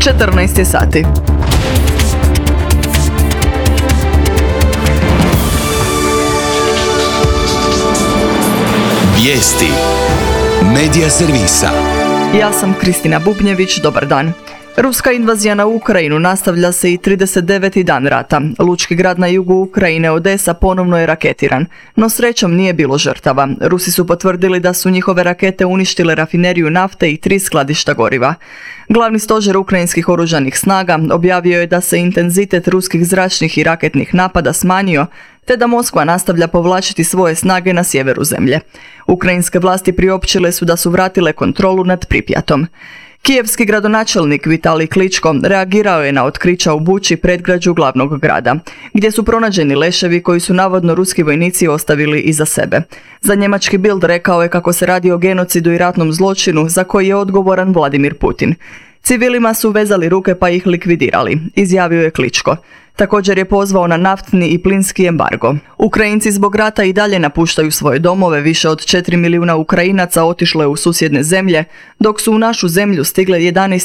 14 je sati. Vijesti Medija servisa. Ja sam Kristina Bubnjević, dobar dan. Ruska invazija na Ukrajinu nastavlja se i 39. dan rata. Lučki grad na jugu Ukrajine, Odesa, ponovno je raketiran. No srećom nije bilo žrtava. Rusi su potvrdili da su njihove rakete uništile rafineriju nafte i 3 skladišta goriva. Glavni stožer ukrajinskih oružanih snaga objavio je da se intenzitet ruskih zračnih i raketnih napada smanjio, te da Moskva nastavlja povlačiti svoje snage na sjeveru zemlje. Ukrajinske vlasti priopćile su da su vratile kontrolu nad Pripjatom. Kijevski gradonačelnik Vitalij Kličko reagirao je na otkrića u Buči, predgrađu glavnog grada, gdje su pronađeni leševi koji su navodno ruski vojnici ostavili iza sebe. Za njemački Bild rekao je kako se radi o genocidu i ratnom zločinu za koji je odgovoran Vladimir Putin. Civilima su vezali ruke pa ih likvidirali, izjavio je Kličko. Također je pozvao na naftni i plinski embargo. Ukrajinci zbog rata i dalje napuštaju svoje domove, više od 4 milijuna Ukrajinaca otišlo je u susjedne zemlje, dok su u našu zemlju stigle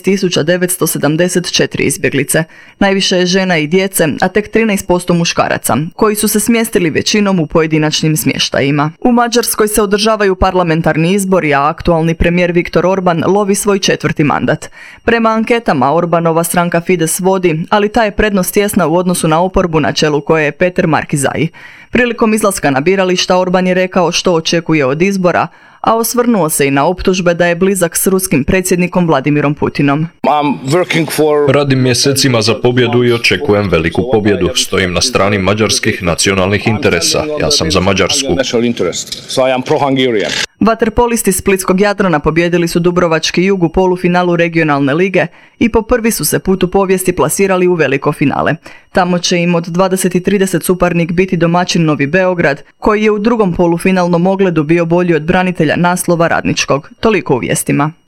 11.974 izbjeglice. Najviše je žena i djece, a tek 13% muškaraca, koji su se smjestili većinom u pojedinačnim smještajima. U Mađarskoj se održavaju parlamentarni izbori, a aktualni premijer Viktor Orban lovi svoj 4. mandat. Prema anketama Orbanova stranka Fides vodi, ali ta je prednost tjesna u odnosu na oporbu na čelu koje je Peter Markizaj. Prilikom izlaska na birališta Orban je rekao što očekuje od izbora, a osvrnuo se i na optužbe da je blizak s ruskim predsjednikom Vladimirom Putinom. Radim mjesecima za pobjedu i očekujem veliku pobjedu. Stojim na strani mađarskih nacionalnih interesa. Ja sam za Mađarsku. Vaterpolisti splitskog Jadrana pobijedili su Dubrovački Jug u polufinalu regionalne lige i po prvi su se put u povijesti plasirali u veliko finale. Tamo će im od 20:30 suparnik biti domaćin Novi Beograd, koji je u drugom polufinalnom ogledu bio bolji od branitelja naslova Radničkog. Toliko u vijestima.